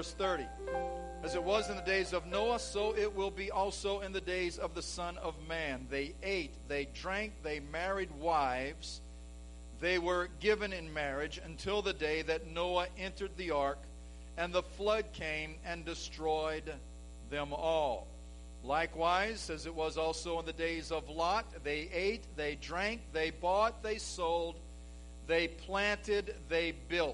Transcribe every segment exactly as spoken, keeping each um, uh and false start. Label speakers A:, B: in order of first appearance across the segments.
A: verse thirty. As it was in the days of Noah, so it will be also in the days of the Son of Man. They ate, they drank, they married wives. They were given in marriage until the day that Noah entered the ark, and the flood came and destroyed them all. Likewise, as it was also in the days of Lot, they ate, they drank, they bought, they sold, they planted, they built.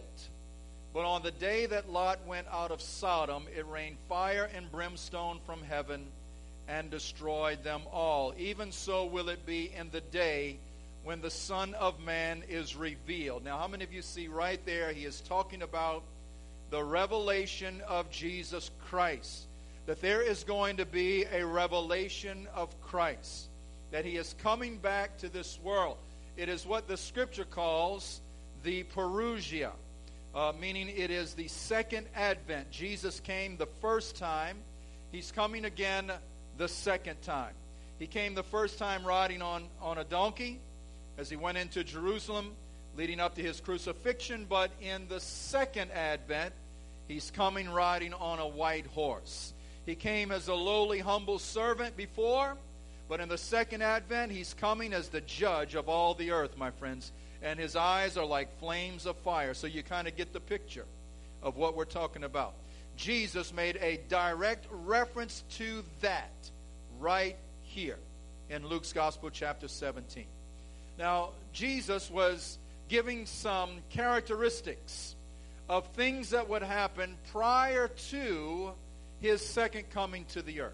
A: But on the day that Lot went out of Sodom, it rained fire and brimstone from heaven and destroyed them all. Even so will it be in the day when the Son of Man is revealed. Now, how many of you see right there, he is talking about the revelation of Jesus Christ. That there is going to be a revelation of Christ. That he is coming back to this world. It is what the Scripture calls the parousia. Uh, meaning it is the second advent. Jesus came the first time. He's coming again the second time. He came the first time riding on, on a donkey as he went into Jerusalem leading up to his crucifixion. But in the second advent, he's coming riding on a white horse. He came as a lowly, humble servant before. But in the second advent, he's coming as the judge of all the earth, my friends. And his eyes are like flames of fire. So you kind of get the picture of what we're talking about. Jesus made a direct reference to that right here in Luke's Gospel, chapter seventeen. Now, Jesus was giving some characteristics of things that would happen prior to his second coming to the earth.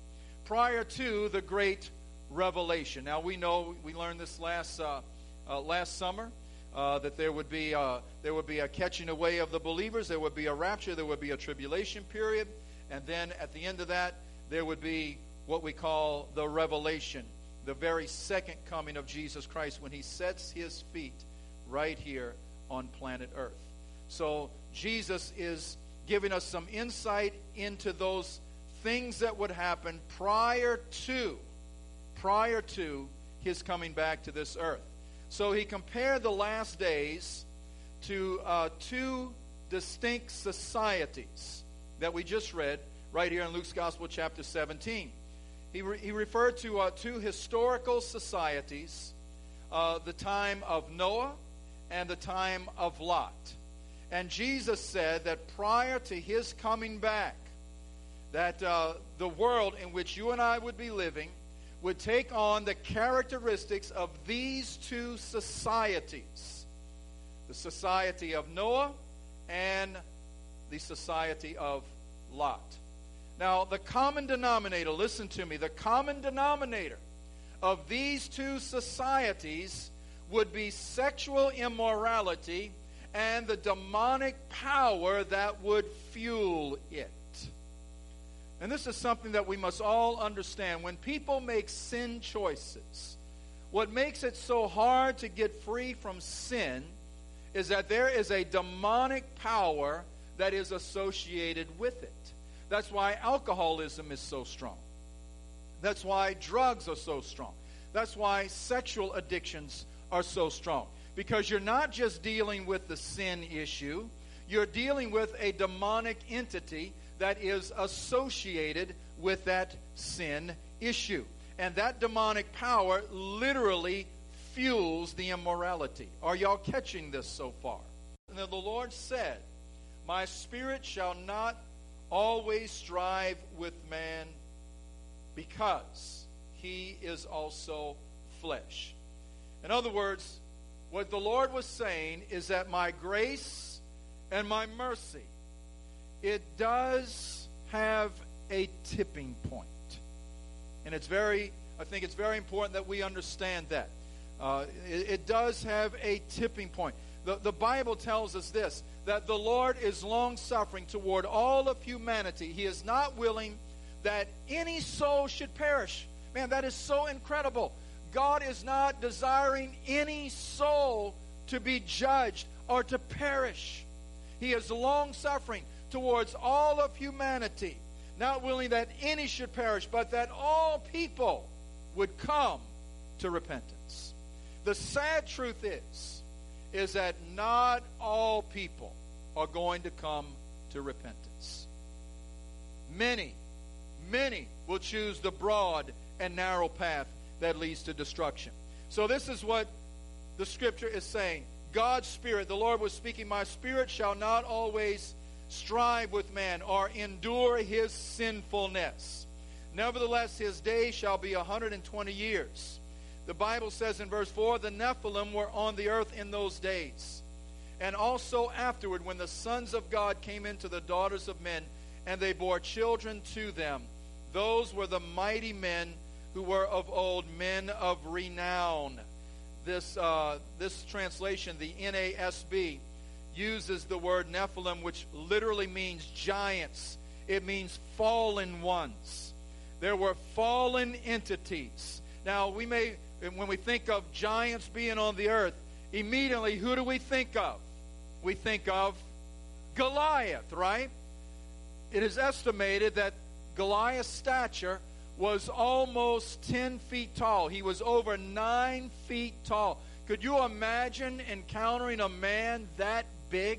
A: Prior to the great revelation. Now, we know, we learned this last uh, Uh, last summer, uh, that there would be uh, there would be a catching away of the believers, there would be a rapture, there would be a tribulation period, and then at the end of that, there would be what we call the revelation, the very second coming of Jesus Christ when he sets his feet right here on planet Earth. So Jesus is giving us some insight into those things that would happen prior to, prior to his coming back to this earth. So he compared the last days to uh, two distinct societies that we just read right here in Luke's Gospel, chapter seventeen. He, re- he referred to uh, two historical societies, uh, the time of Noah and the time of Lot. And Jesus said that prior to his coming back, that uh, the world in which you and I would be living would take on the characteristics of these two societies. The society of Noah and the society of Lot. Now, the common denominator, listen to me, the common denominator of these two societies would be sexual immorality and the demonic power that would fuel it. And this is something that we must all understand. When people make sin choices, what makes it so hard to get free from sin is that there is a demonic power that is associated with it. That's why alcoholism is so strong. That's why drugs are so strong. That's why sexual addictions are so strong. Because you're not just dealing with the sin issue, you're dealing with a demonic entity that is associated with that sin issue. And that demonic power literally fuels the immorality. Are y'all catching this so far? And then the Lord said, "My spirit shall not always strive with man, because he is also flesh." In other words, what the Lord was saying is that my grace and my mercy, it does have a tipping point. And it's very, I think it's very important that we understand that. Uh, it, it does have a tipping point. The, the Bible tells us this, that the Lord is long-suffering toward all of humanity. He is not willing that any soul should perish. Man, that is so incredible. God is not desiring any soul to be judged or to perish. He is long-suffering towards all of humanity, not willing that any should perish, but that all people would come to repentance. The sad truth is, is that not all people are going to come to repentance. Many, many will choose the broad and narrow path that leads to destruction. So this is what the scripture is saying. God's Spirit, the Lord was speaking, my spirit shall not always strive with man or endure his sinfulness. Nevertheless, his days shall be a hundred and twenty years. The Bible says in verse four, the Nephilim were on the earth in those days. And also afterward, when the sons of God came into the daughters of men, and they bore children to them. Those were the mighty men who were of old, men of renown. This, uh, this translation, the N A S B, uses the word Nephilim, which literally means giants. It means fallen ones. There were fallen entities. Now, we may, when we think of giants being on the earth, immediately, who do we think of? We think of Goliath, right? It is estimated that Goliath's stature was almost ten feet tall. He was over nine feet tall. Could you imagine encountering a man that big?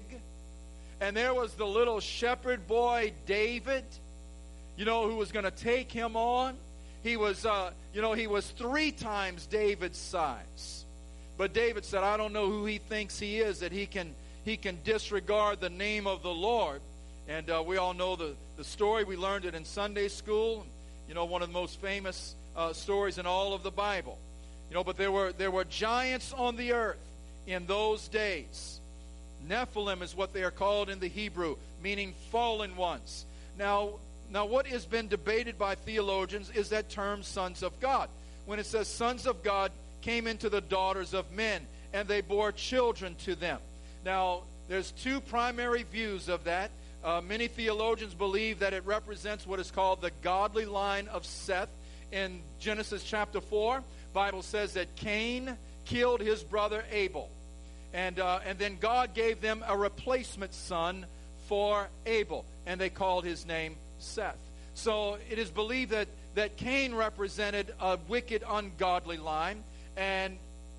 A: And there was the little shepherd boy, David, you know, who was going to take him on. He was, uh, you know, he was three times David's size. But David said, I don't know who he thinks he is, that he can, he can disregard the name of the Lord. And uh, we all know the, the story. We learned it in Sunday school. You know, one of the most famous uh, stories in all of the Bible. You know, but there were there were giants on the earth in those days. Nephilim is what they are called in the Hebrew, meaning fallen ones. Now, now what has been debated by theologians is that term sons of God. When it says sons of God came into the daughters of men, and they bore children to them. Now, there's two primary views of that. Uh, many theologians believe that it represents what is called the godly line of Seth. In Genesis chapter four, Bible says that Cain killed his brother Abel. And, uh, and then God gave them a replacement son for Abel. And they called his name Seth. So it is believed that, that Cain represented a wicked, ungodly line. And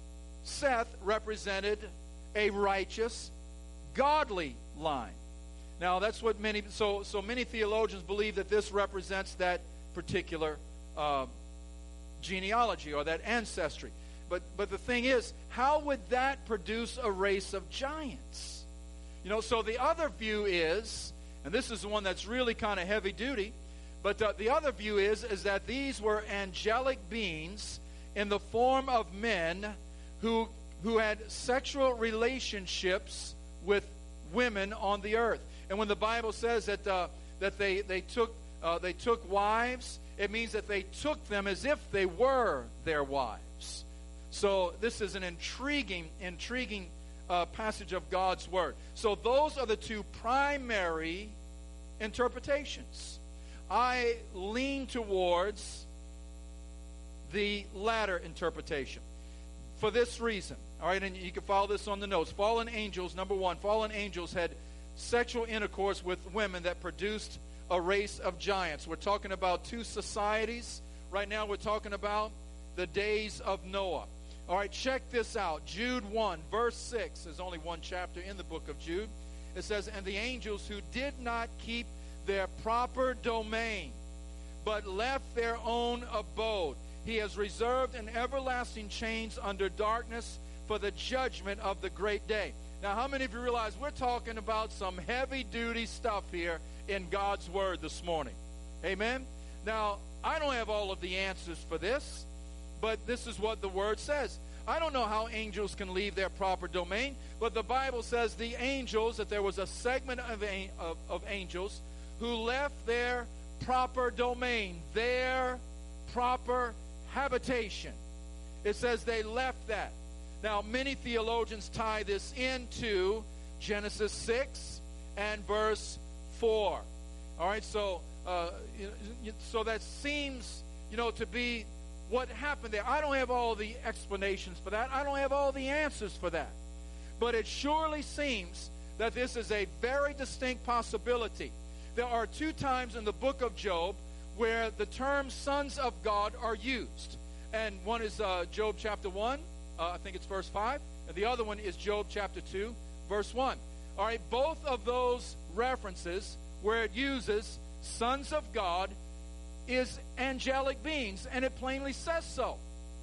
A: Seth represented a righteous, godly line. Now, that's what many, so, so many theologians believe that this represents that particular uh, genealogy or that ancestry. But, but the thing is, how would that produce a race of giants? You know, so the other view is, and this is the one that's really kind of heavy duty, but uh, the other view is, is that these were angelic beings in the form of men who, who had sexual relationships with women on the earth. And when the Bible says that uh, that they they took uh, they took wives, it means that they took them as if they were their wives. So this is an intriguing, intriguing uh, passage of God's Word. So those are the two primary interpretations. I lean towards the latter interpretation for this reason. All right, and you can follow this on the notes. Fallen angels, number one, fallen angels had sexual intercourse with women that produced a race of giants. We're talking about two societies. Right now we're talking about the days of Noah. All right, check this out. Jude one, verse six. There's only one chapter in the book of Jude. It says, and the angels who did not keep their proper domain, but left their own abode, he has reserved in everlasting chains under darkness for the judgment of the great day. Now, how many of you realize we're talking about some heavy-duty stuff here in God's Word this morning? Amen? Now, I don't have all of the answers for this, but this is what the Word says. I don't know how angels can leave their proper domain, but the Bible says the angels, that there was a segment of, of, of angels who left their proper domain, their proper habitation. It says they left that. Now, many theologians tie this into Genesis six and verse four. All right, so uh, so that seems, you know, to be what happened there. I don't have all the explanations for that. I don't have all the answers for that. But it surely seems that this is a very distinct possibility. There are two times in the book of Job where the term sons of God are used. And one is uh, Job chapter one. Uh, I think it's verse five. And the other one is Job chapter two, verse one. All right, both of those references where it uses sons of God is angelic beings, and it plainly says so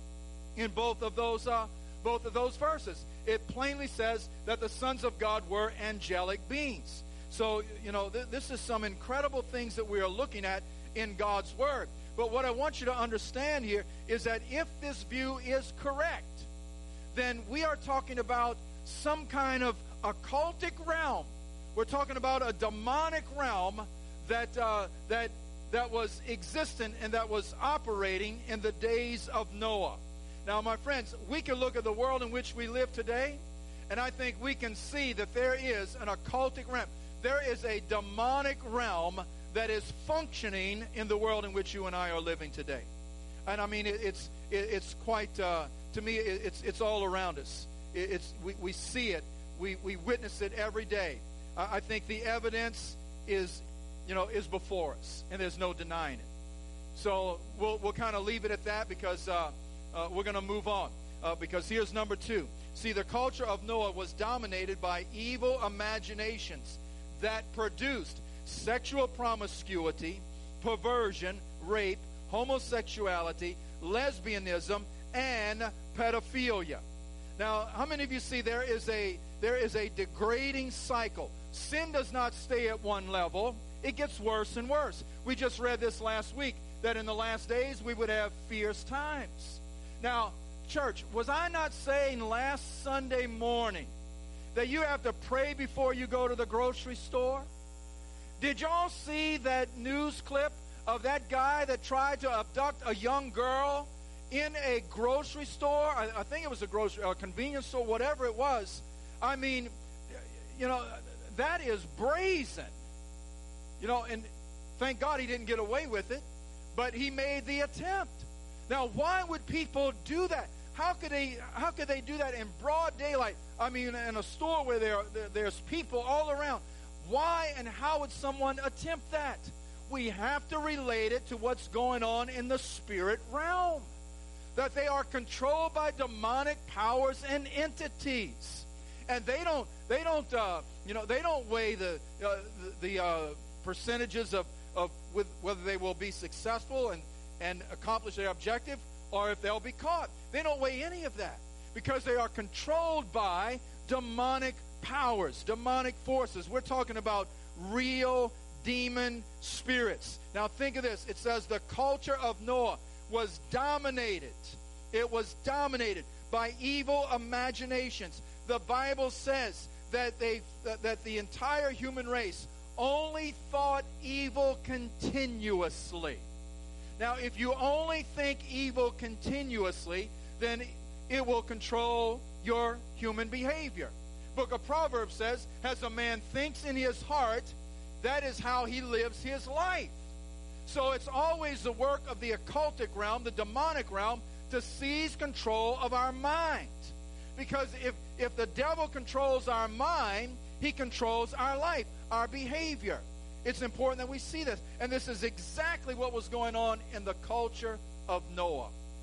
A: in both of those uh, both of those verses. It plainly says that the sons of God were angelic beings. So, you know, th- this is some incredible things that we are looking at in God's Word. But what I want you to understand here is that if this view is correct, then we are talking about some kind of occultic realm. We're talking about a demonic realm that uh, that that was existent and that was operating in the days of Noah. Now, my friends, we can look at the world in which we live today, and I think we can see that there is an occultic realm. There is a demonic realm that is functioning in the world in which you and I are living today. And I mean, it, it's it, it's quite, uh, to me, it, it's it's all around us. It, it's we, we see it. We, we witness it every day. Uh, I think the evidence is, you know, is before us, and there's no denying it. So we'll we'll kind of leave it at that because uh, uh, we're going to move on. Uh, because here's number two. See, the culture of Noah was dominated by evil imaginations that produced sexual promiscuity, perversion, rape, homosexuality, lesbianism, and pedophilia. Now, how many of you see there is a there is a degrading cycle? Sin does not stay at one level. It gets worse and worse. We just read this last week, that in the last days we would have fierce times. Now, church, was I not saying last Sunday morning that you have to pray before you go to the grocery store? Did y'all see that news clip of that guy that tried to abduct a young girl in a grocery store? I, I think it was a grocery, a convenience store, whatever it was. I mean, you know, that is brazen. You know, and thank God he didn't get away with it, but he made the attempt. Now, why would people do that? How could they? How could they do that in broad daylight? I mean, in a store where there, there there's people all around. Why and how would someone attempt that? We have to relate it to what's going on in the spirit realm. That they are controlled by demonic powers and entities, and they don't. They don't. Uh, you know. They don't weigh the uh, the, the uh, percentages of of with, whether they will be successful and and accomplish their objective, or if they'll be caught. They don't weigh any of that because they are controlled by demonic powers, demonic forces. We're talking about real demon spirits. Now think of this. It says the culture of Noah was dominated. It was dominated by evil imaginations. The Bible says that they that, that the entire human race only thought evil continuously. Now, if you only think evil continuously, then it will control your human behavior. Book of Proverbs says, as a man thinks in his heart, that is how he lives his life. So it's always the work of the occultic realm, the demonic realm, to seize control of our mind. Because if, if the devil controls our mind, he controls our life, our behavior. It's important that we see this. And this is exactly what was going on in the culture of Noah.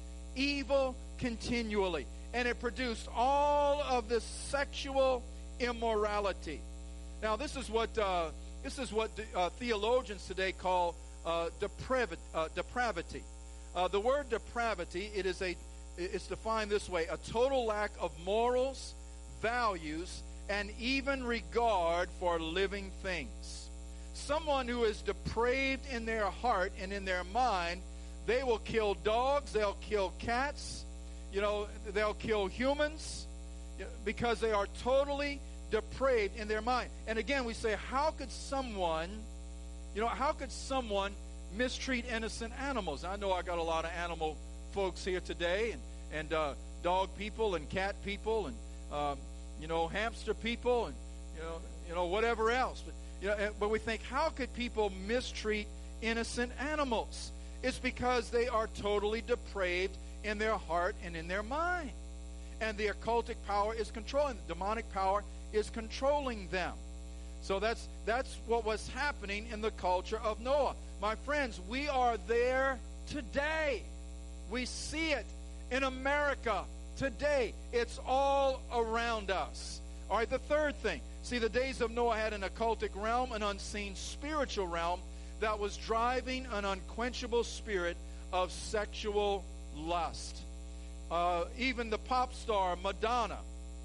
A: Evil continually. And it produced all of this sexual immorality. Now, this is what uh, this is what uh, theologians today call uh, depravi- uh, depravity. Uh, the word depravity, it is a it's defined this way: a total lack of morals, values, and even regard for living things. Someone who is depraved in their heart and in their mind, they will kill dogs, they'll kill cats, you know, they'll kill humans because they are totally depraved in their mind. And again, we say, how could someone, you know, how could someone mistreat innocent animals? I know I got a lot of animal folks here today, and, and uh, dog people and cat people and, um, you know, hamster people and, you know, you know, whatever else. But, You know, but we think, how could people mistreat innocent animals? It's because they are totally depraved in their heart and in their mind. And the occultic power is controlling, the demonic power is controlling them. So that's that's what was happening in the culture of Noah. My friends, we are there today. We see it in America today. It's all around us. All right, the third thing. See, the days of Noah had an occultic realm, an unseen spiritual realm that was driving an unquenchable spirit of sexual lust. Uh, even the pop star Madonna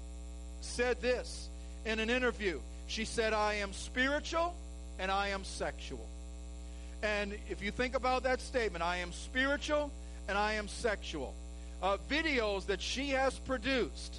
A: said this in an interview. She said, I am spiritual and I am sexual. And if you think about that statement, I am spiritual and I am sexual. Uh, videos that she has produced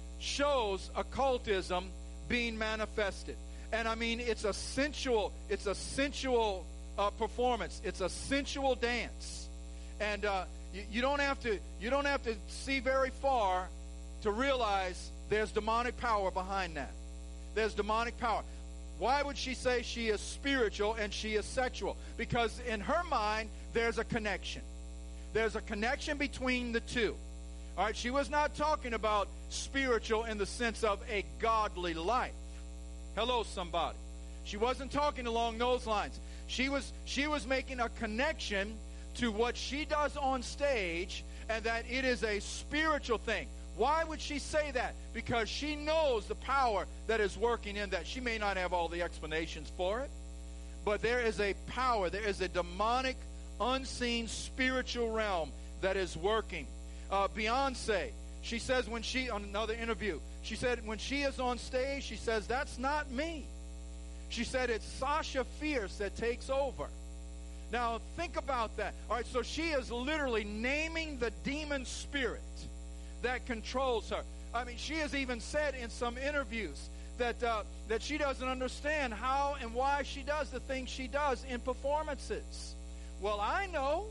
A: shows occultism being manifested. And I mean, it's a sensual, it's a sensual uh, performance. It's a sensual dance. And uh, you, you don't have to, you don't have to see very far to realize there's demonic power behind that. There's demonic power. Why would she say she is spiritual and she is sexual? Because in her mind, there's a connection. There's a connection between the two. All right, she was not talking about spiritual in the sense of a godly life. Hello, somebody. She wasn't talking along those lines. She was, she was making a connection to what she does on stage, and that it is a spiritual thing. Why would she say that? Because she knows the power that is working in that. She may not have all the explanations for it, but there is a power, there is a demonic, unseen spiritual realm that is working. Uh, Beyonce, she says when she, on another interview, she said when she is on stage, she says, that's not me. She said it's Sasha Fierce that takes over. Now, think about that. All right, so she is literally naming the demon spirit that controls her. I mean, she has even said in some interviews that uh, that she doesn't understand how and why she does the things she does in performances. Well, I know,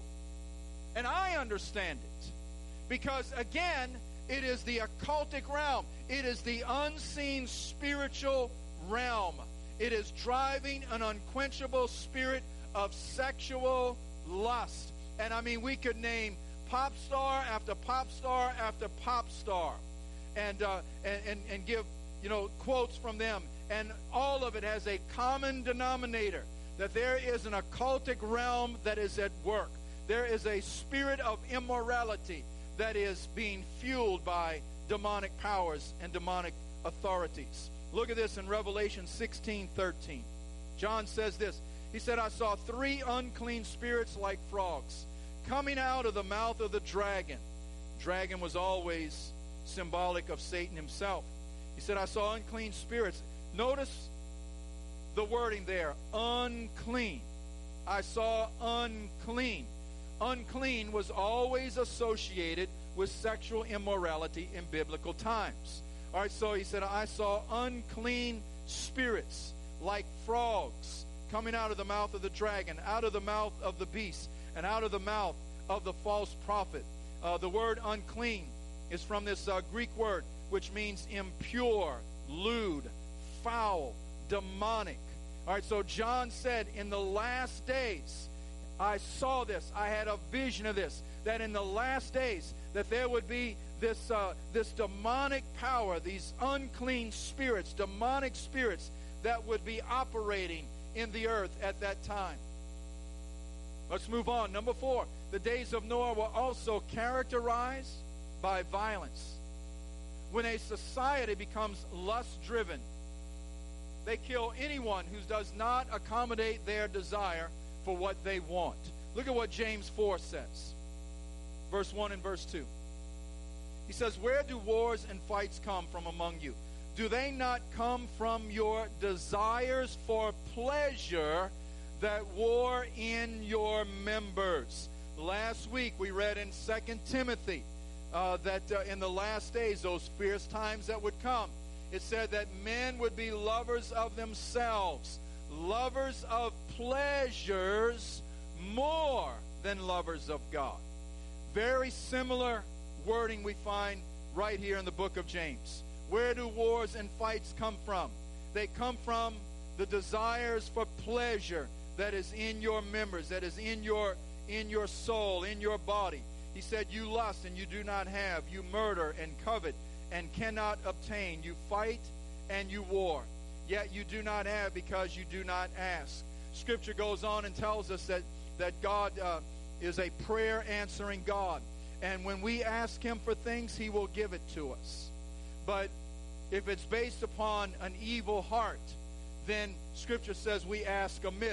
A: and I understand it. Because, again, it is the occultic realm. It is the unseen spiritual realm. It is driving an unquenchable spirit of sexual lust. And, I mean, we could name pop star after pop star after pop star. And, uh, and, and, and give, you know, quotes from them. And all of it has a common denominator. That there is an occultic realm that is at work. There is a spirit of immorality that is being fueled by demonic powers and demonic authorities. Look at this in Revelation sixteen thirteen. John says this. He said, I saw three unclean spirits like frogs coming out of the mouth of the dragon. Dragon was always symbolic of Satan himself. He said, I saw unclean spirits. Notice the wording there, unclean. I saw unclean. Unclean was always associated with sexual immorality in biblical times. All right, so he said, I saw unclean spirits like frogs coming out of the mouth of the dragon, out of the mouth of the beast, and out of the mouth of the false prophet. Uh, the word unclean is from this uh, Greek word, which means impure, lewd, foul, demonic. All right, so John said, in the last days, I saw this, I had a vision of this, that in the last days, that there would be this uh, this demonic power, these unclean spirits, demonic spirits that would be operating in the earth at that time. Let's move on. Number four, the days of Noah were also characterized by violence. When a society becomes lust-driven, they kill anyone who does not accommodate their desire for what they want. Look at what James four says. Verse one and verse two. He says, where do wars and fights come from among you? Do they not come from your desires for pleasure that war in your members? Last week we read in Second Timothy uh, that uh, in the last days, those fierce times that would come, it said that men would be lovers of themselves, lovers of pleasures more than lovers of God. Very similar wording we find right here in the book of James. Where do wars and fights come from? They come from the desires for pleasure that is in your members, that is in your in your soul, in your body. He said, you lust and you do not have. You murder and covet and cannot obtain. You fight and you war. Yet you do not have because you do not ask. Scripture goes on and tells us that, that God uh, is a prayer-answering God. And when we ask him for things, he will give it to us. But if it's based upon an evil heart, then Scripture says we ask amiss.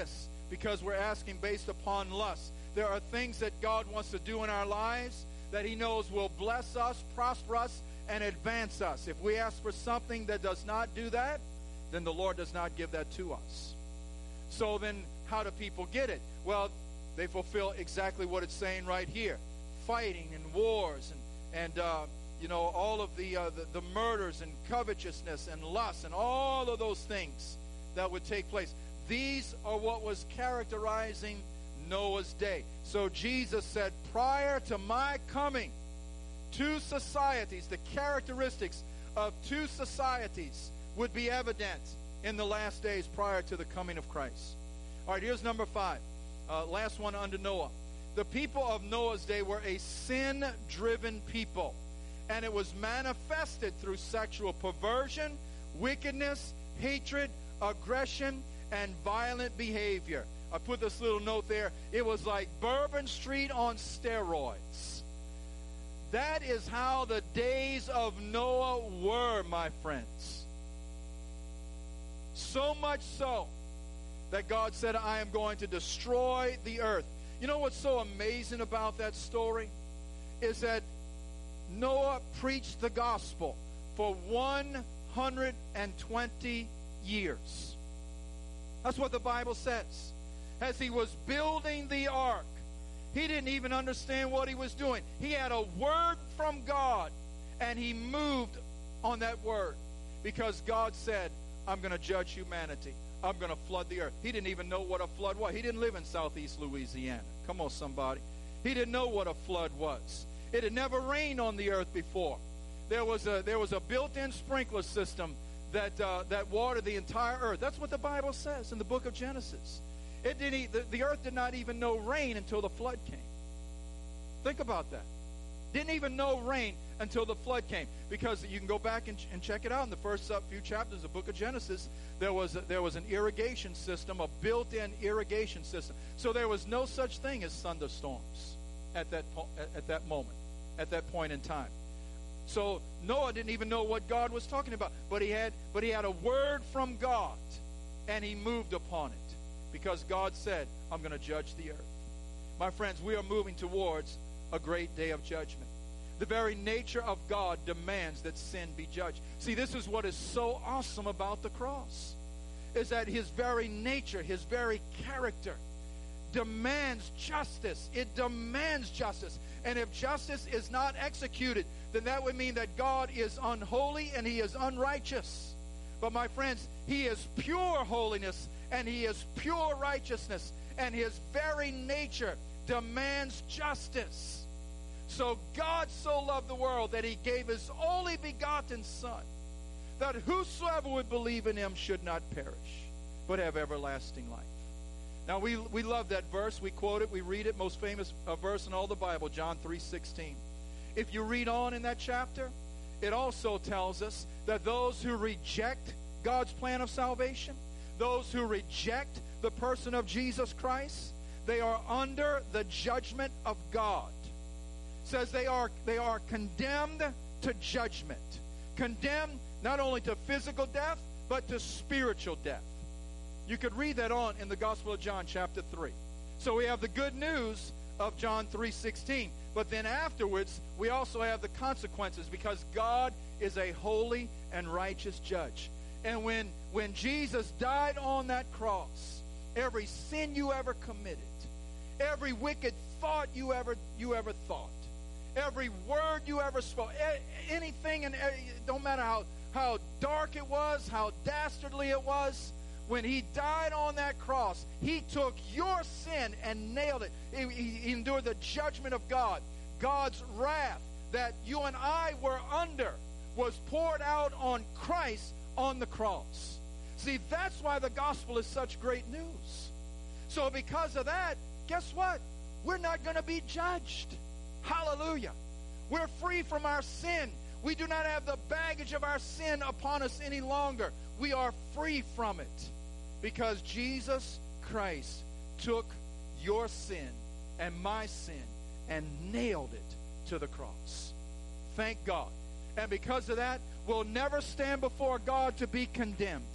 A: because we're asking based upon lust. There are things that God wants to do in our lives that he knows will bless us, prosper us, and advance us. If we ask for something that does not do that, then the Lord does not give that to us. So then how do people get it? Well, they fulfill exactly what it's saying right here. Fighting and wars and, and uh, you know, all of the, uh, the, the murders and covetousness and lust and all of those things that would take place. These are what was characterizing Noah's day. So Jesus said, prior to my coming, two societies, the characteristics of two societies would be evident in the last days prior to the coming of Christ. All right, here's number five. Uh, last one under Noah. The people of Noah's day were a sin-driven people, and it was manifested through sexual perversion, wickedness, hatred, aggression, and violent behavior. I put this little note there. It was like Bourbon Street on steroids. That is how the days of Noah were, my friends. So much so that God said, I am going to destroy the earth. You know what's so amazing about that story? Is that Noah preached the gospel for one hundred twenty years. That's what the Bible says. As he was building the ark, he didn't even understand what he was doing. He had a word from God, and he moved on that word because God said, I'm going to judge humanity. I'm going to flood the earth. He didn't even know what a flood was. He didn't live in southeast Louisiana. Come on, somebody. He didn't know what a flood was. It had never rained on the earth before. There was a there was a built-in sprinkler system that uh, that watered the entire earth. That's what the Bible says in the book of Genesis. It didn't. The, the earth did not even know rain until the flood came. Think about that. Didn't even know rain until the flood came. Because you can go back and, and check it out in the first uh, few chapters of the book of Genesis. There was a, there was an irrigation system, a built-in irrigation system. So there was no such thing as thunderstorms at that po- at, at that moment, at that point in time. So Noah didn't even know what God was talking about, but he had but he had a word from God, and he moved upon it because God said, "I'm going to judge the earth." My friends, we are moving towards a great day of judgment. The very nature of God demands that sin be judged. See, this is what is so awesome about the cross, is that his very nature, his very character demands justice. It demands justice. And if justice is not executed, then that would mean that God is unholy and he is unrighteous. But my friends, he is pure holiness and he is pure righteousness, and his very nature demands justice. So God so loved the world that he gave his only begotten Son, that whosoever would believe in him should not perish, but have everlasting life. Now, we we love that verse. We quote it. We read it. Most famous uh, verse in all the Bible, John three sixteen. If you read on in that chapter, it also tells us that those who reject God's plan of salvation, those who reject the person of Jesus Christ, they are under the judgment of God. It says they are they are condemned to judgment. Condemned not only to physical death, but to spiritual death. You could read that on in the Gospel of John, chapter three. So we have the good news of John three sixteen. But then afterwards, we also have the consequences, because God is a holy and righteous judge. And when, when Jesus died on that cross, every sin you ever committed, every wicked thought you ever you ever thought, every word you ever spoke, anything, and it don't matter how, how dark it was, how dastardly it was, when he died on that cross, he took your sin and nailed it. He, he endured the judgment of God. God's wrath that you and I were under was poured out on Christ on the cross. See, that's why the gospel is such great news. So because of that, guess what? We're not going to be judged. Hallelujah. We're free from our sin. We do not have the baggage of our sin upon us any longer. We are free from it because Jesus Christ took your sin and my sin and nailed it to the cross. Thank God. And because of that, we'll never stand before God to be condemned.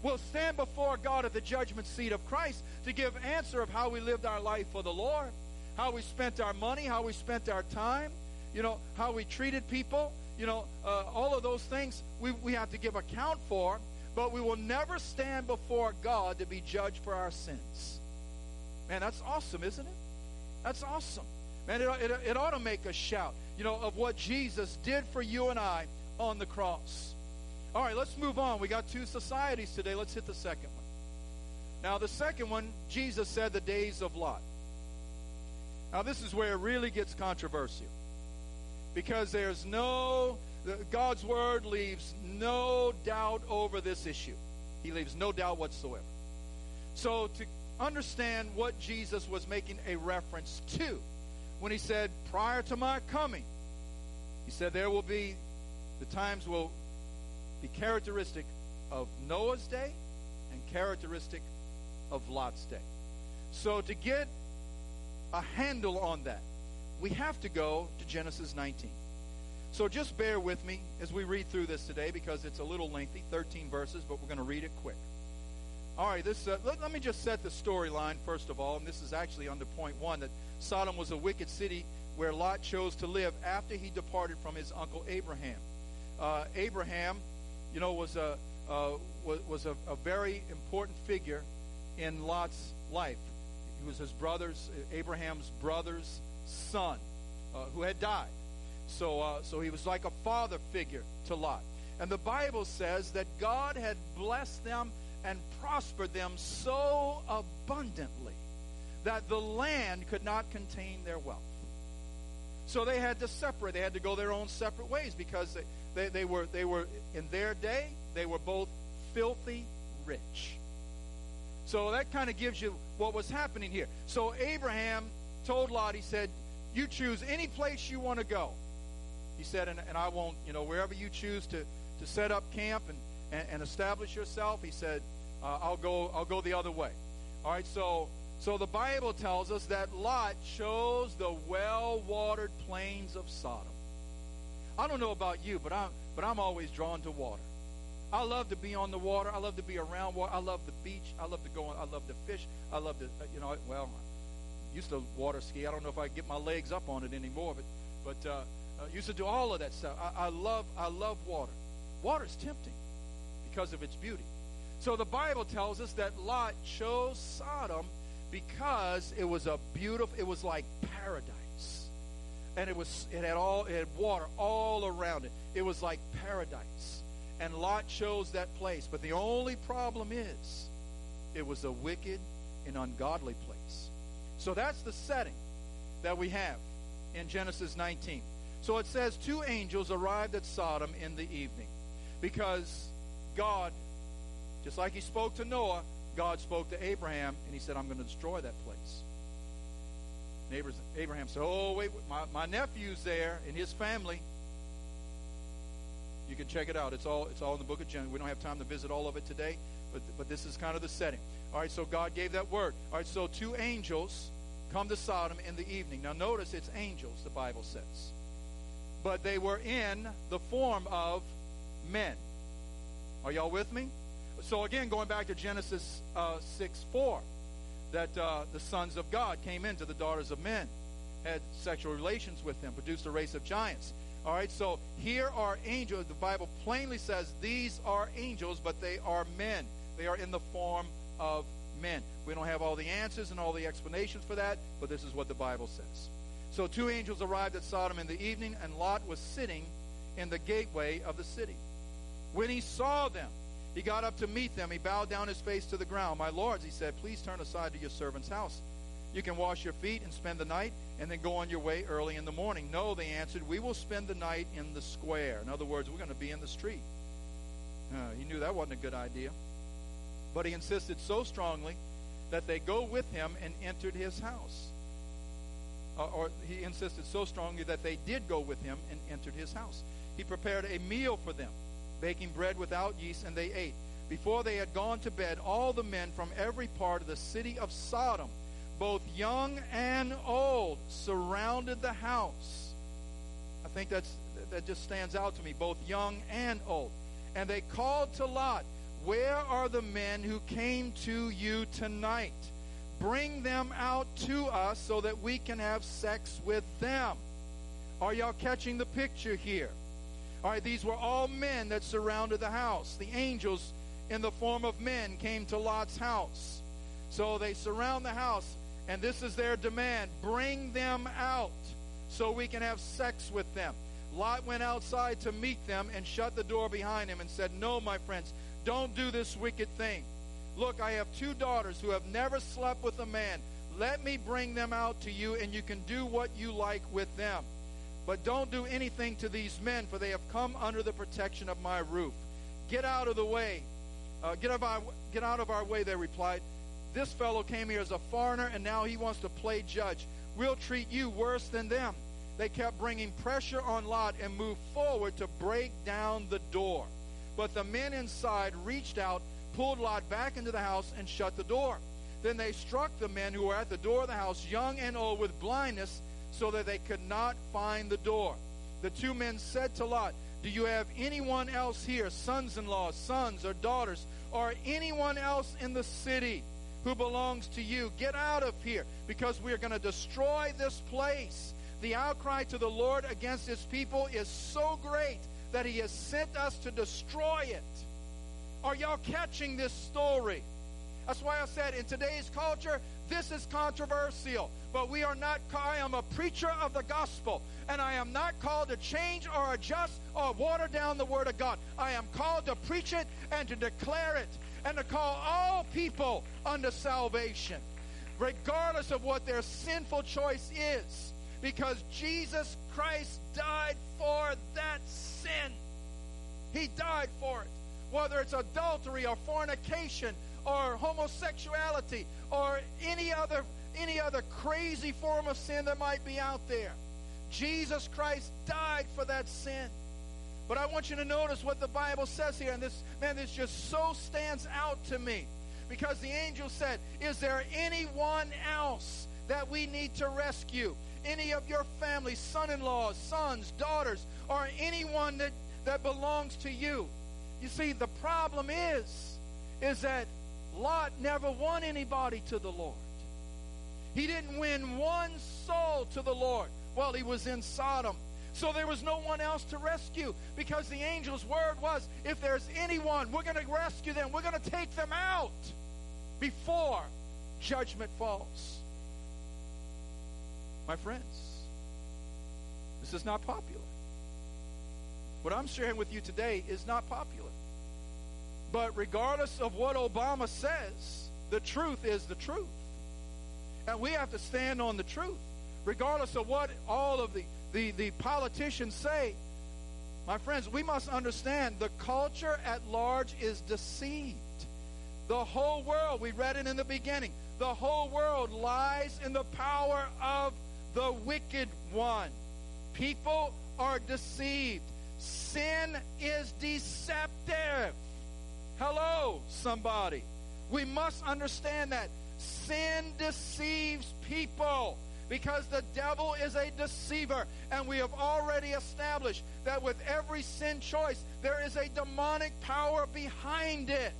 A: We'll stand before God at the judgment seat of Christ to give answer of how we lived our life for the Lord, how we spent our money, how we spent our time, you know, how we treated people, you know, uh, all of those things we, we have to give account for, but we will never stand before God to be judged for our sins. Man, that's awesome, isn't it? That's awesome. Man, it, it, it ought to make us shout, you know, of what Jesus did for you and I on the cross. All right, let's move on. We got two societies today. Let's hit the second one. Now, the second one, Jesus said the days of Lot. Now, this is where it really gets controversial, because there's no, God's word leaves no doubt over this issue. He leaves no doubt whatsoever. So to understand what Jesus was making a reference to when he said, prior to my coming, he said there will be, the times will be characteristic of Noah's day and characteristic of Lot's day. So to get a handle on that, we have to go to Genesis nineteen. So just bear with me as we read through this today, because it's a little lengthy, thirteen verses, but we're going to read it quick. All right, this uh, let, let me just set the storyline first of all, and this is actually under point one, that Sodom was a wicked city where Lot chose to live after he departed from his uncle Abraham. Uh, Abraham, you know, was a uh, was, was a, a very important figure in Lot's life. He was his brother's, Abraham's brother's son, uh, who had died. So, uh, so he was like a father figure to Lot. And the Bible says that God had blessed them and prospered them so abundantly that the land could not contain their wealth. So they had to separate. They had to go their own separate ways, because they, they, they were they were in their day, they were both filthy rich. So that kind of gives you what was happening here. So Abraham told Lot, he said, you choose any place you want to go. He said, and, and I won't, you know, wherever you choose to, to set up camp and, and, and establish yourself, he said, uh, I'll go I'll go the other way. All right, so so the Bible tells us that Lot chose the well-watered plains of Sodom. I don't know about you, but I'm but I'm always drawn to water. I love to be on the water. I love to be around water. I love the beach. I love to go on. I love to fish. I love to, you know, well, I used to water ski. I don't know if I can get my legs up on it anymore, but but uh, I used to do all of that stuff. I, I love I love water. Water's tempting because of its beauty. So the Bible tells us that Lot chose Sodom because it was a beautiful, it was like paradise. And it was it had all it had water all around it. It was like paradise. And Lot chose that place. But the only problem is it was a wicked and ungodly place. So that's the setting that we have in Genesis nineteen. So it says two angels arrived at Sodom in the evening, because God, just like he spoke to Noah, God spoke to Abraham, and he said, I'm going to destroy that place. And Abraham said, oh, wait, my, my nephew's there and his family. You can check it out. It's all it's all in the book of Genesis. We don't have time to visit all of it today, but, but this is kind of the setting. All right, so God gave that word. All right, so two angels come to Sodom in the evening. Now notice it's angels, the Bible says. But they were in the form of men. Are y'all with me? So again, going back to Genesis uh, six four, that uh, the sons of God came into the daughters of men, had sexual relations with them, produced a race of giants. All right, so here are angels. The Bible plainly says these are angels, but they are men. They are in the form of men. We don't have all the answers and all the explanations for that, but this is what the Bible says. So two angels arrived at Sodom in the evening, and Lot was sitting in the gateway of the city. When he saw them, he got up to meet them. He bowed down his face to the ground. My lords, he said, please turn aside to your servant's house. You can wash your feet and spend the night, and then go on your way early in the morning. No, they answered, we will spend the night in the square. In other words, we're going to be in the street. Uh, he knew that wasn't a good idea. But he insisted so strongly that they go with him and entered his house. Uh, or he insisted so strongly that they did go with him and entered his house. He prepared a meal for them, baking bread without yeast, and they ate. Before they had gone to bed, all the men from every part of the city of Sodom, both young and old, surrounded the house. I think that's that just stands out to me, both young and old. And they called to Lot, where are the men who came to you tonight? Bring them out to us so that we can have sex with them. Are y'all catching the picture here? All right, these were all men that surrounded the house. The angels in the form of men came to Lot's house. So they surround the house, and this is their demand. Bring them out so we can have sex with them. Lot went outside to meet them and shut the door behind him and said, no, my friends, don't do this wicked thing. Look, I have two daughters who have never slept with a man. Let me bring them out to you, and you can do what you like with them. But don't do anything to these men, for they have come under the protection of my roof. Get out of the way. Uh, get, out of our, get out of our way, they replied. This fellow came here as a foreigner, and now he wants to play judge. We'll treat you worse than them. They kept bringing pressure on Lot and moved forward to break down the door. But the men inside reached out, pulled Lot back into the house, and shut the door. Then they struck the men who were at the door of the house, young and old, with blindness, so that they could not find the door. The two men said to Lot, do you have anyone else here, sons-in-law, sons or daughters, or anyone else in the city who belongs to you? Get out of here, because we are going to destroy this place. The outcry to the Lord against his people is so great that he has sent us to destroy it. Are y'all catching this story? That's why I said in today's culture, this is controversial. But we are not, I am a preacher of the gospel. And I am not called to change or adjust or water down the word of God. I am called to preach it and to declare it and to call all people unto salvation, regardless of what their sinful choice is. Because Jesus Christ died for that sin. He died for it. Whether it's adultery or fornication or homosexuality or any other any other crazy form of sin that might be out there. Jesus Christ died for that sin. But I want you to notice what the Bible says here. And this, man, this just so stands out to me. Because the angel said, is there anyone else that we need to rescue? Any of your family, son-in-laws, sons, daughters, or anyone that, that belongs to you? You see, the problem is, is that Lot never won anybody to the Lord. He didn't win one soul to the Lord while he was in Sodom. So there was no one else to rescue, because the angel's word was, if there's anyone, we're going to rescue them. We're going to take them out before judgment falls. My friends, this is not popular. What I'm sharing with you today is not popular. But regardless of what Obama says, the truth is the truth. And we have to stand on the truth. Regardless of what all of the, the, the politicians say, my friends, we must understand the culture at large is deceived. The whole world, we read it in the beginning, the whole world lies in the power of the wicked one. People are deceived. Sin is deceptive. Hello, somebody. We must understand that. Sin deceives people because the devil is a deceiver. And we have already established that with every sin choice, there is a demonic power behind it.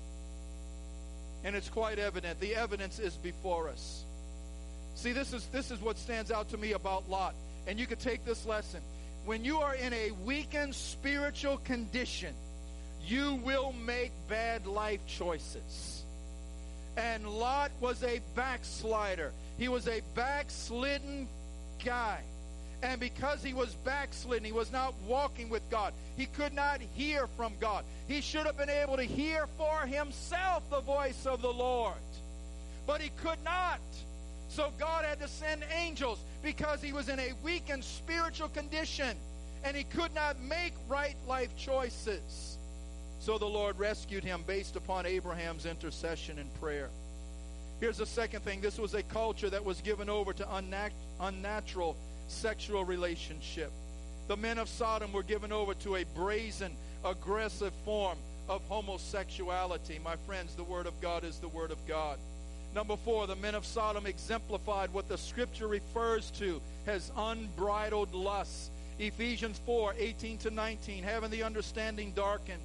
A: And it's quite evident. The evidence is before us. See, this is, this is what stands out to me about Lot. And you could take this lesson. When you are in a weakened spiritual condition, you will make bad life choices. And Lot was a backslider. He was a backslidden guy. And because he was backslidden, he was not walking with God. He could not hear from God. He should have been able to hear for himself the voice of the Lord. But he could not. So God had to send angels because he was in a weakened spiritual condition. And he could not make right life choices. So the Lord rescued him based upon Abraham's intercession and prayer. Here's the second thing. This was a culture that was given over to unnat- unnatural sexual relationship. The men of Sodom were given over to a brazen, aggressive form of homosexuality. My friends, the Word of God is the Word of God. Number four, the men of Sodom exemplified what the Scripture refers to as unbridled lust. Ephesians four, eighteen to nineteen, having the understanding darkened,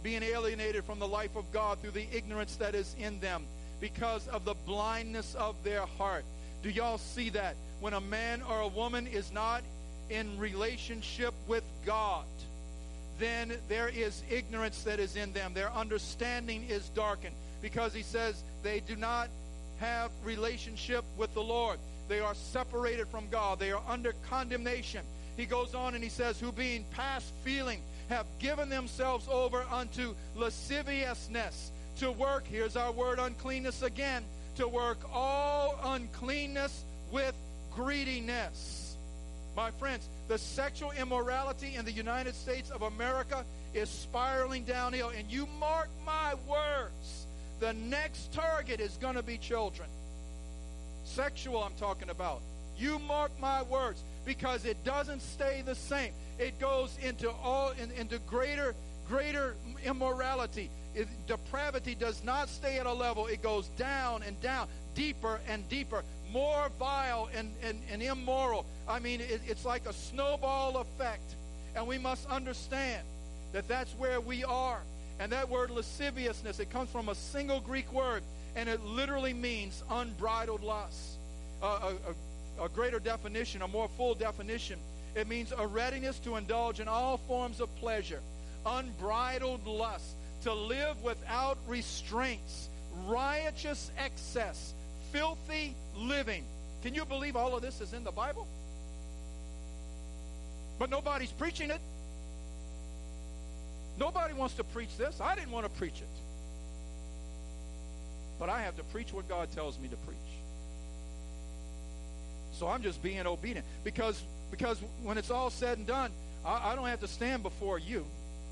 A: being alienated from the life of God through the ignorance that is in them because of the blindness of their heart. Do y'all see that? When a man or a woman is not in relationship with God, then there is ignorance that is in them. Their understanding is darkened because he says they do not have relationship with the Lord. They are separated from God. They are under condemnation. He goes on and he says, who being past feeling have given themselves over unto lasciviousness, to work, here's our word uncleanness again, to work all uncleanness with greediness. My friends, the sexual immorality in the United States of America is spiraling downhill. And you mark my words, the next target is going to be children. Sexual, I'm talking about. You mark my words, because it doesn't stay the same. It goes into all in, into greater, greater immorality. It, depravity does not stay at a level. It goes down and down, deeper and deeper, more vile and, and, and immoral. I mean, it, it's like a snowball effect. And we must understand that that's where we are. And that word lasciviousness, it comes from a single Greek word, and it literally means unbridled lust. Uh, a, a, a greater definition, a more full definition, it means a readiness to indulge in all forms of pleasure, unbridled lust, to live without restraints, riotous excess, filthy living. Can you believe all of this is in the Bible? But nobody's preaching it. Nobody wants to preach this. I didn't want to preach it. But I have to preach what God tells me to preach. So I'm just being obedient. Because, because when it's all said and done, I, I don't have to stand before you.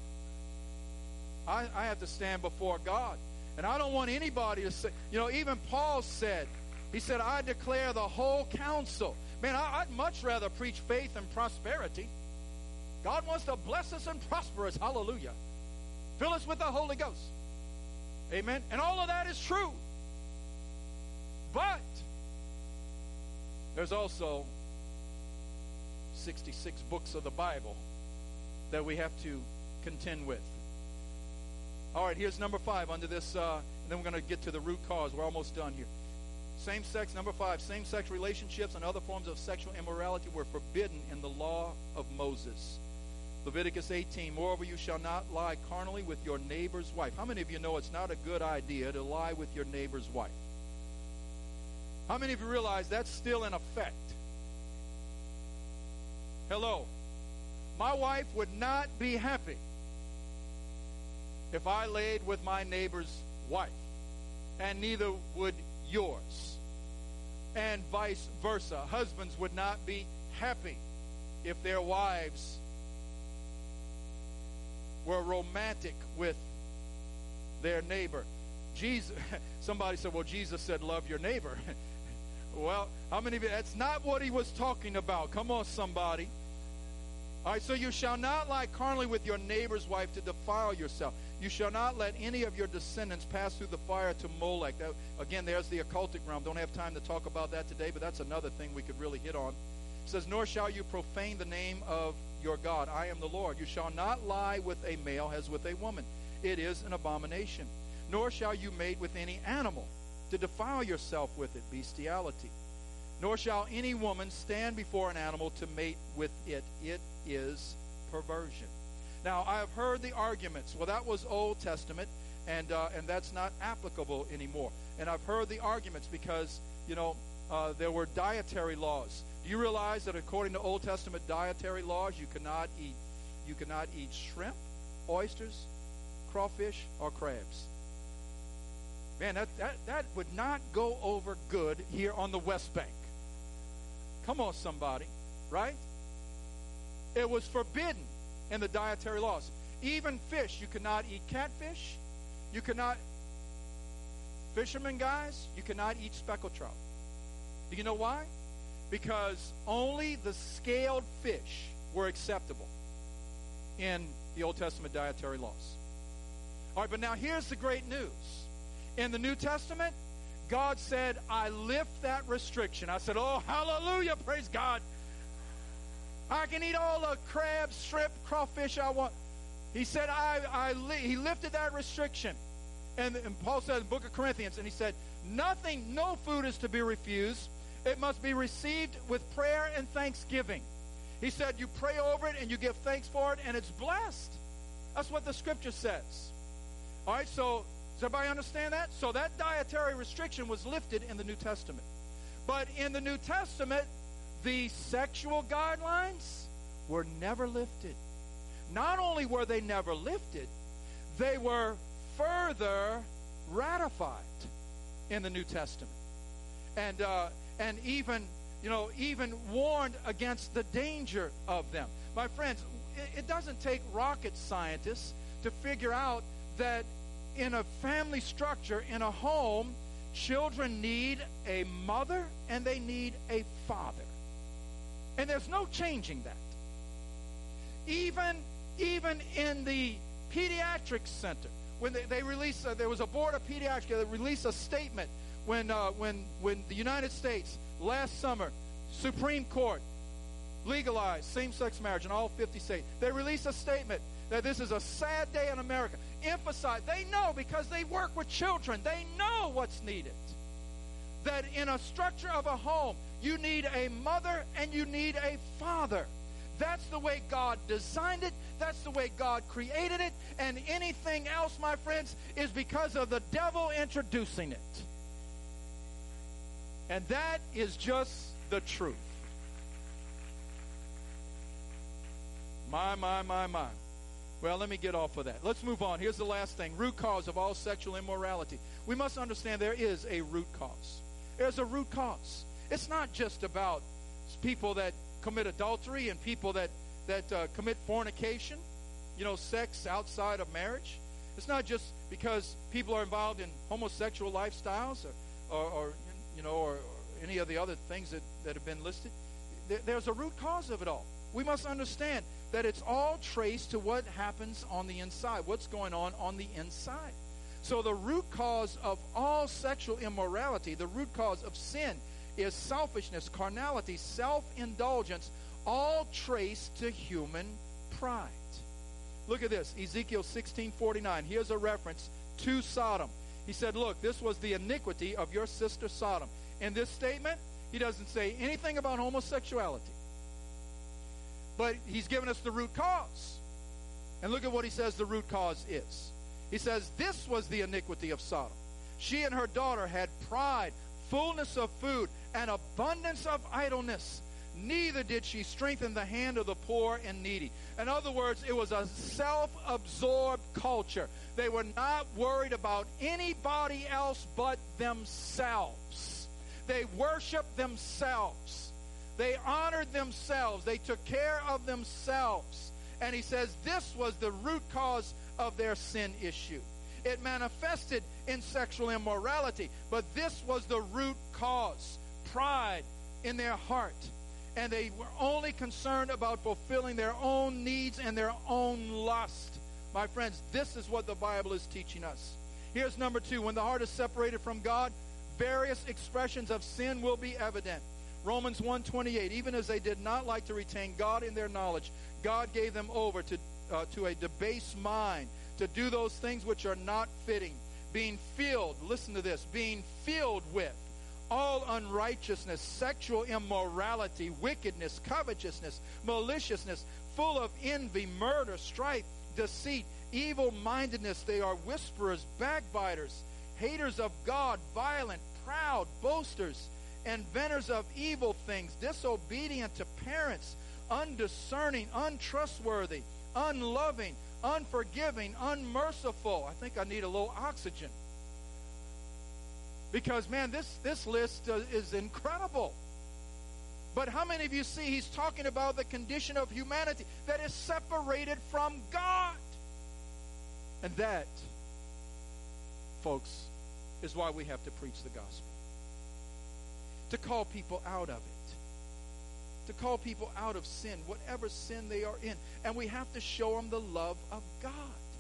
A: I, I have to stand before God. And I don't want anybody to say, you know, even Paul said, he said, I declare the whole counsel. Man, I, I'd much rather preach faith and prosperity. God wants to bless us and prosper us. Hallelujah. Fill us with the Holy Ghost. Amen. And all of that is true. But there's also sixty-six books of the Bible that we have to contend with. All right, here's number five under this, uh, and then we're going to get to the root cause. We're almost done here. Same-sex, number five, same-sex relationships and other forms of sexual immorality were forbidden in the law of Moses. Leviticus eighteen, moreover, you shall not lie carnally with your neighbor's wife. How many of you know it's not a good idea to lie with your neighbor's wife? How many of you realize that's still in effect? Hello. My wife would not be happy if I laid with my neighbor's wife, and neither would yours. And vice versa. Husbands would not be happy if their wives were romantic with their neighbor. Jesus, somebody said, well, Jesus said, love your neighbor. Well, how many of you, that's not what he was talking about. Come on, somebody. All right, so you shall not lie carnally with your neighbor's wife to defile yourself. You shall not let any of your descendants pass through the fire to Molech. That, again, there's the occultic realm. Don't have time to talk about that today, but that's another thing we could really hit on. It says, nor shall you profane the name of your God. I am the Lord. You shall not lie with a male as with a woman. It is an abomination. Nor shall you mate with any animal to defile yourself with it, bestiality. Nor shall any woman stand before an animal to mate with it. It is perversion. Now, I have heard the arguments. Well, that was Old Testament, and uh, and that's not applicable anymore. And I've heard the arguments because, you know, uh, there were dietary laws. Do you realize that according to Old Testament dietary laws, you cannot eat you cannot eat shrimp, oysters, crawfish, or crabs? Man, that, that, that would not go over good here on the West Bank. Come on, somebody, right? It was forbidden in the dietary laws. Even fish, you cannot eat catfish. You cannot, fishermen guys, you cannot eat speckled trout. Do you know why? Because only the scaled fish were acceptable in the Old Testament dietary laws. All right, but now here's the great news. In the New Testament, God said, I lift that restriction. I said, oh, hallelujah, praise God. I can eat all the crabs, shrimp, crawfish I want. He said, I, I li he lifted that restriction. And, and Paul said in the book of Corinthians, and he said, nothing, no food is to be refused. It must be received with prayer and thanksgiving. He said, you pray over it and you give thanks for it, and it's blessed. That's what the scripture says. All right, so does everybody understand that? So that dietary restriction was lifted in the New Testament. But in the New Testament, the sexual guidelines were never lifted. Not only were they never lifted, they were further ratified in the New Testament. And uh, and even, you know, even warned against the danger of them. My friends, it, it doesn't take rocket scientists to figure out that in a family structure, in a home, children need a mother and they need a father. And there's no changing that. Even, even in the pediatric center, when they, they released, uh, there was a board of pediatrics that released a statement when, uh, when, when the United States, last summer, Supreme Court legalized same-sex marriage in all fifty states. They released a statement that this is a sad day in America. Emphasize, they know because they work with children, they know what's needed. That in a structure of a home, you need a mother and you need a father. That's the way God designed it. That's the way God created it. And anything else, my friends, is because of the devil introducing it. And that is just the truth. My, my, my, my. Well, let me get off of that. Let's move on. Here's the last thing. Root cause of all sexual immorality. We must understand there is a root cause. There's a root cause. It's not just about people that commit adultery and people that, that uh, commit fornication, you know, sex outside of marriage. It's not just because people are involved in homosexual lifestyles or, or, or you know, or, or any of the other things that, that have been listed. There, there's a root cause of it all. We must understand that it's all traced to what happens on the inside, what's going on on the inside. So the root cause of all sexual immorality, the root cause of sin, is selfishness, carnality, self-indulgence, all traced to human pride. Look at this, Ezekiel sixteen forty-nine. Here's a reference to Sodom. He said, look, this was the iniquity of your sister Sodom. In this statement, he doesn't say anything about homosexuality. But he's given us the root cause. And look at what he says the root cause is. He says, this was the iniquity of Sodom. She and her daughter had pride, fullness of food, and abundance of idleness. Neither did she strengthen the hand of the poor and needy. In other words, it was a self-absorbed culture. They were not worried about anybody else but themselves. They worshiped themselves. They honored themselves. They took care of themselves. And he says this was the root cause of their sin issue. It manifested in sexual immorality, but this was the root cause. Pride in their heart. And they were only concerned about fulfilling their own needs and their own lust. My friends, this is what the Bible is teaching us. Here's number two. When the heart is separated from God, various expressions of sin will be evident. Romans one twenty-eight, even as they did not like to retain God in their knowledge, God gave them over to, uh, to a debased mind, to do those things which are not fitting, being filled, listen to this, being filled with all unrighteousness, sexual immorality, wickedness, covetousness, maliciousness, full of envy, murder, strife, deceit, evil-mindedness. They are whisperers, backbiters, haters of God, violent, proud, boasters, inventors of evil things, disobedient to parents, undiscerning, untrustworthy, unloving, unforgiving, unmerciful. I think I need a little oxygen. Because, man, this, this list uh, is incredible. But how many of you see he's talking about the condition of humanity that is separated from God? And that, folks, is why we have to preach the gospel. To call people out of it. To call people out of sin, whatever sin they are in. And we have to show them the love of God.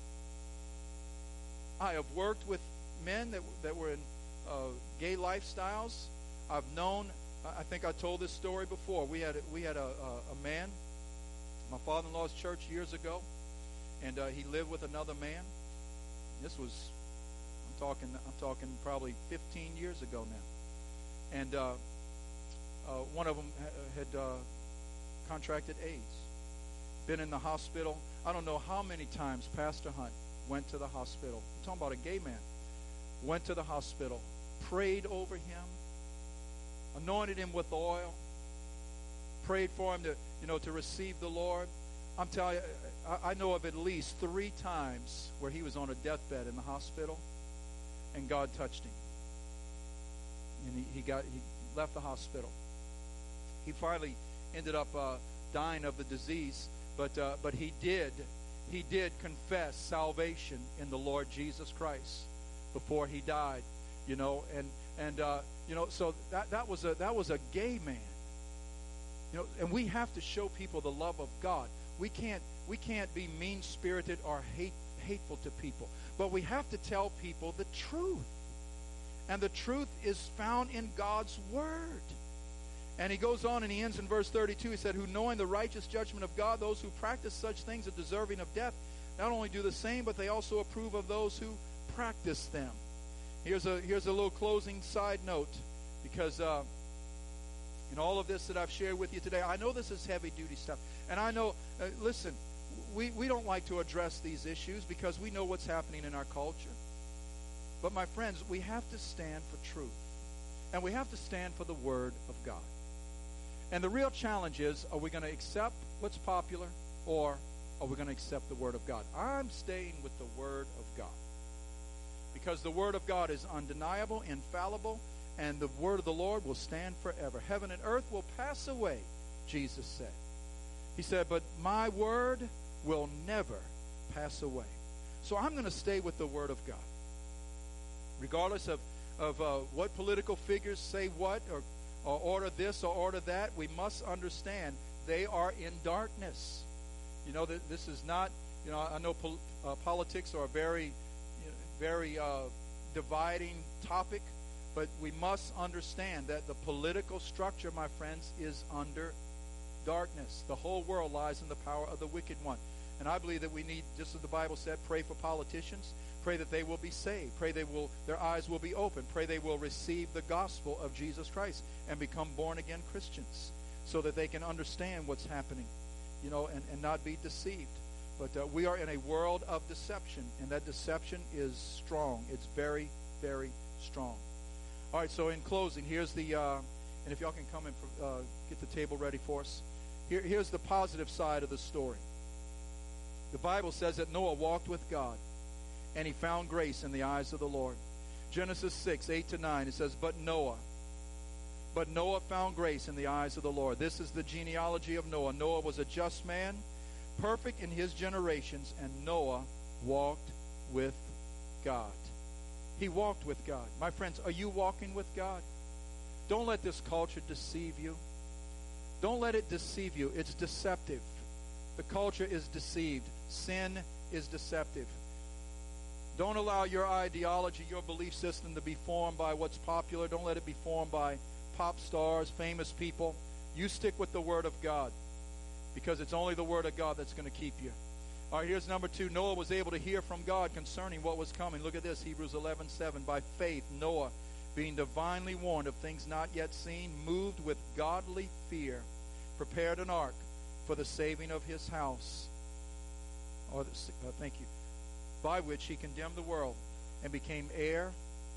A: I have worked with men that, that were in uh, gay lifestyles. I've known, I think I told this story before. We had, we had a, a, a man, my father-in-law's church years ago, and uh, he lived with another man. This was, I'm talking, I'm talking probably fifteen years ago now. And uh, uh, one of them ha- had uh, contracted AIDS, been in the hospital. I don't know how many times Pastor Hunt went to the hospital. I'm talking about a gay man. Went to the hospital, prayed over him, anointed him with oil, prayed for him to, you know, to receive the Lord. I'm telling you, I, I know of at least three times where he was on a deathbed in the hospital, and God touched him, and he, he got he left the hospital. He finally ended up uh, dying of the disease, but uh, but he did he did confess salvation in the Lord Jesus Christ before he died, you know, and and uh, you know, so that that was a that was a gay man, you know, and we have to show people the love of God. We can't we can't be mean-spirited or hate hateful to people, but we have to tell people the truth, and the truth is found in God's word. And he goes on and he ends in verse thirty-two. He said, who knowing the righteous judgment of God, those who practice such things are deserving of death, not only do the same, but they also approve of those who practice them. Here's a here's a little closing side note, because uh, in all of this that I've shared with you today, I know this is heavy-duty stuff. And I know, uh, listen, we, we don't like to address these issues because we know what's happening in our culture. But my friends, we have to stand for truth. And we have to stand for the Word of God. And the real challenge is, are we going to accept what's popular, or are we going to accept the Word of God? I'm staying with the Word of God, because the Word of God is undeniable, infallible, and the Word of the Lord will stand forever. Heaven and earth will pass away, Jesus said. He said, but my Word will never pass away. So I'm going to stay with the Word of God. Regardless of, of uh, what political figures say what, or or order this or order that, we must understand they are in darkness. You know, that this is not, you know, I know pol- uh, politics are a very, you know, very uh, dividing topic, but we must understand that the political structure, my friends, is under darkness. The whole world lies in the power of the wicked one. And I believe that we need, just as the Bible said, pray for politicians. Pray that they will be saved. Pray they will, their eyes will be open. Pray they will receive the gospel of Jesus Christ and become born-again Christians, so that they can understand what's happening, you know, and, and not be deceived. But uh, we are in a world of deception, and that deception is strong. It's very, very strong. All right, so in closing, here's the, uh, and if y'all can come and uh, get the table ready for us. Here, here's the positive side of the story. The Bible says that Noah walked with God, and he found grace in the eyes of the Lord. Genesis six, eight to nine, it says, But Noah, but Noah found grace in the eyes of the Lord. This is the genealogy of Noah. Noah was a just man, perfect in his generations, and Noah walked with God. He walked with God. My friends, are you walking with God? Don't let this culture deceive you. Don't let it deceive you. It's deceptive. The culture is deceived. Sin is deceptive. Don't allow your ideology, your belief system to be formed by what's popular. Don't let it be formed by pop stars, famous people. You stick with the Word of God, because it's only the Word of God that's going to keep you. All right, here's number two. Noah was able to hear from God concerning what was coming. Look at this, Hebrews eleven seven. By faith, Noah, being divinely warned of things not yet seen, moved with godly fear, prepared an ark for the saving of his house. Or the, uh, thank you. By which he condemned the world and became heir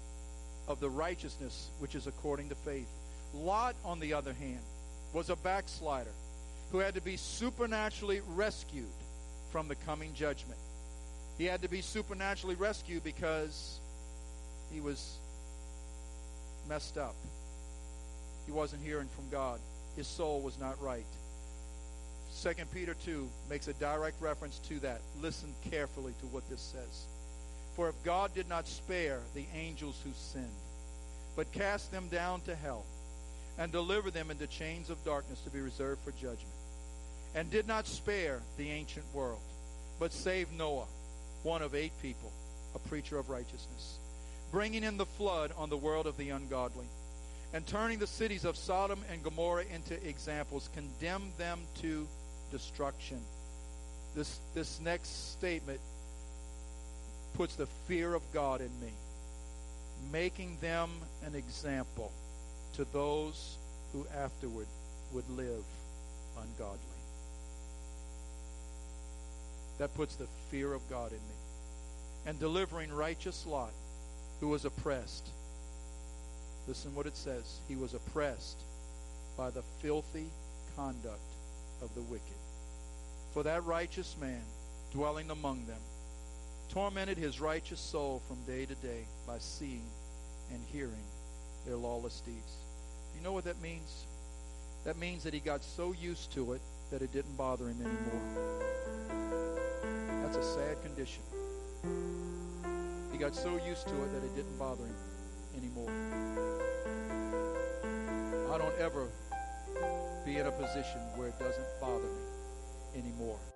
A: of the righteousness which is according to faith. Lot, on the other hand, was a backslider who had to be supernaturally rescued from the coming judgment. He had to be supernaturally rescued because he was messed up. He wasn't hearing from God. His soul was not right. Second Peter two makes a direct reference to that. Listen carefully to what this says. For if God did not spare the angels who sinned, but cast them down to hell, and delivered them into chains of darkness to be reserved for judgment, and did not spare the ancient world, but saved Noah, one of eight people, a preacher of righteousness, bringing in the flood on the world of the ungodly, and turning the cities of Sodom and Gomorrah into examples, condemned them to destruction. This, this next statement puts the fear of God in me, making them an example to those who afterward would live ungodly. That puts the fear of God in me. And delivering righteous Lot, who was oppressed. Listen what it says. He was oppressed by the filthy conduct of the wicked. For that righteous man, dwelling among them, tormented his righteous soul from day to day by seeing and hearing their lawless deeds. You know what that means? That means that he got so used to it that it didn't bother him anymore. That's a sad condition. He got so used to it that it didn't bother him anymore. I don't ever be in a position where it doesn't bother me anymore.